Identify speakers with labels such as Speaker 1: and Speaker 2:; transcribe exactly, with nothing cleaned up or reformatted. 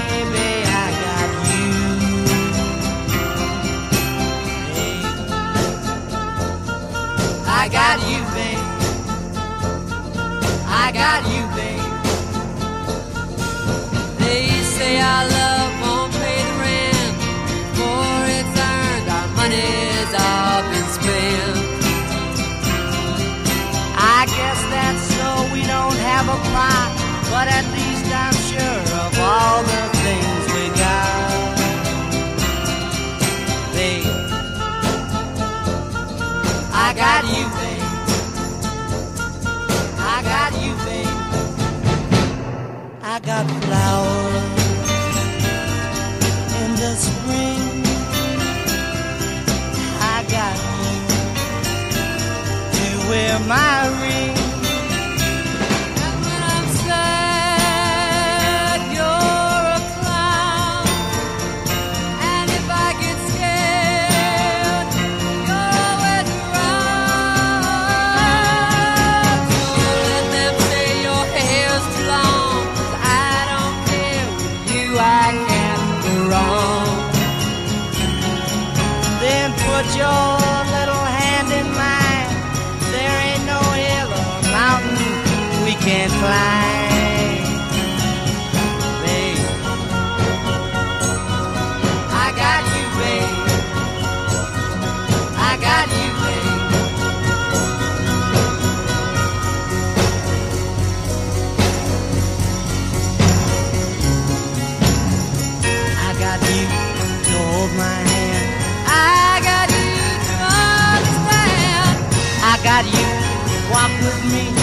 Speaker 1: baby, I got you. Hey, I got you, babe. I got you, babe. They say our love won't pay the rent before it's earned. Our money's all been spent. I guess that's so we don't have a plot, but at least I'm sure of all the things we got. Babe, I got you, babe. I got you, babe. I got flowers in the spring. I got you to wear my ring. And when I'm sad, you're a clown. And if I get scared, you're always around. So let them say your hair's too long, 'cause I don't care. With you I can't go wrong. Then put your little hand in mine. There ain't no hill or mountain we can't climb. Babe, I got you, babe. I got you, babe. I got you to hold my hand. I got you to understand. I got you, walk with me.